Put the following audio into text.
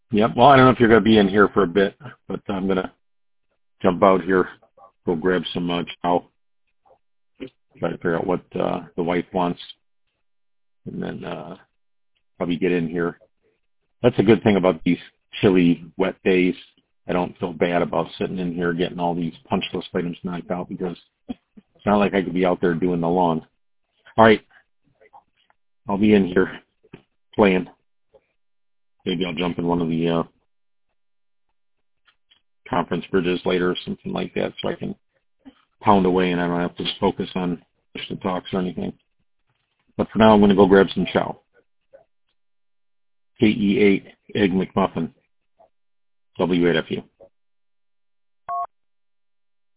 Yep. Well, I don't know if you're going to be in here for a bit, but I'm going to jump out here, go grab some chow, try to figure out what the wife wants, and then probably get in here. That's a good thing about these chilly, wet days. I don't feel bad about sitting in here getting all these punch list items knocked out because it's not like I could be out there doing the lawn. All right. I'll be in here playing. Maybe I'll jump in one of the conference bridges later or something like that so I can pound away and I don't have to focus on the talks or anything. But for now, I'm going to go grab some chow. KE8 Egg McMuffin, W8FU.